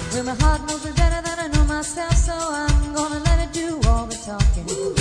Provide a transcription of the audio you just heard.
Well, my heart knows me better than I know myself, so I'm gonna let it do all the talking.